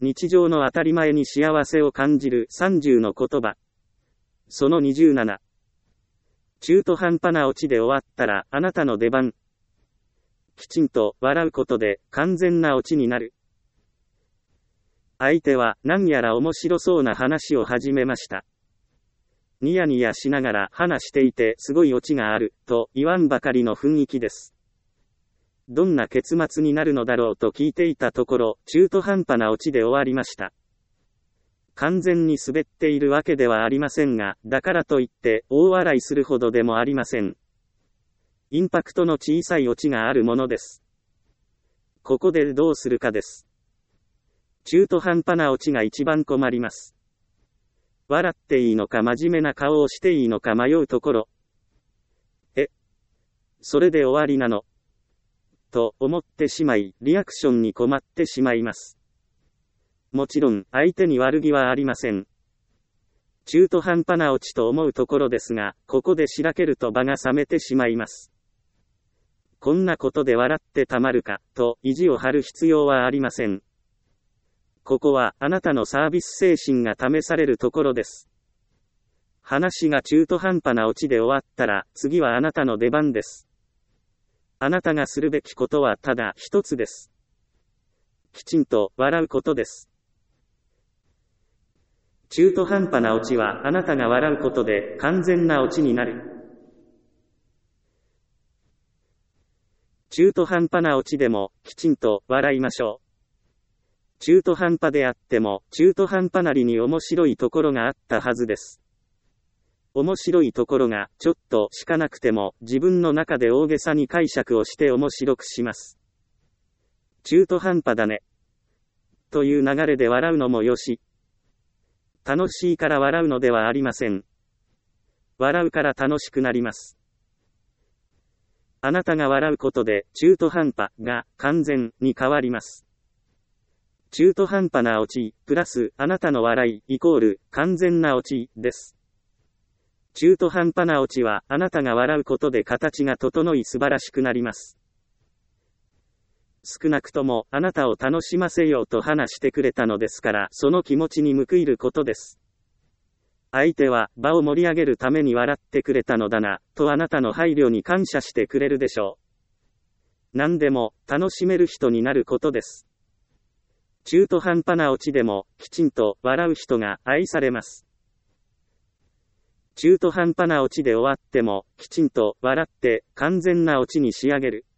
日常の当たり前に幸せを感じる30の言葉。その27。中途半端なオチで終わったらあなたの出番。きちんと笑うことで完全なオチになる。相手は何やら面白そうな話を始めました。ニヤニヤしながら話していてすごいオチがあると言わんばかりの雰囲気です。どんな結末になるのだろうと聞いていたところ、中途半端なオチで終わりました。完全に滑っているわけではありませんが、だからといって大笑いするほどでもありません。インパクトの小さいオチがあるものです。ここでどうするかです。中途半端なオチが一番困ります。笑っていいのか真面目な顔をしていいのか迷うところ。それで終わりなのと思ってしまい、リアクションに困ってしまいます。もちろん、相手に悪気はありません。中途半端なオチと思うところですが、ここでしらけると場が冷めてしまいます。こんなことで笑ってたまるか、と意地を張る必要はありません。ここは、あなたのサービス精神が試されるところです。話が中途半端なオチで終わったら、次はあなたの出番です。あなたがするべきことはただ一つです。きちんと笑うことです。中途半端なオチはあなたが笑うことで完全なオチになる。中途半端なオチでもきちんと笑いましょう。中途半端であっても中途半端なりに面白いところがあったはずです。面白いところがちょっとしかなくても自分の中で大げさに解釈をして面白くします。中途半端だね。という流れで笑うのもよし。楽しいから笑うのではありません。笑うから楽しくなります。あなたが笑うことで中途半端が完全に変わります。中途半端なオチ、プラスあなたの笑いイコール完全なオチです。中途半端なオチはあなたが笑うことで形が整い素晴らしくなります。少なくともあなたを楽しませようと話してくれたのですから、その気持ちに報いることです。相手は場を盛り上げるために笑ってくれたのだな、とあなたの配慮に感謝してくれるでしょう。何でも楽しめる人になることです。中途半端なオチでもきちんと笑う人が愛されます。中途半端なオチで終わってもきちんと笑って完全なオチに仕上げる。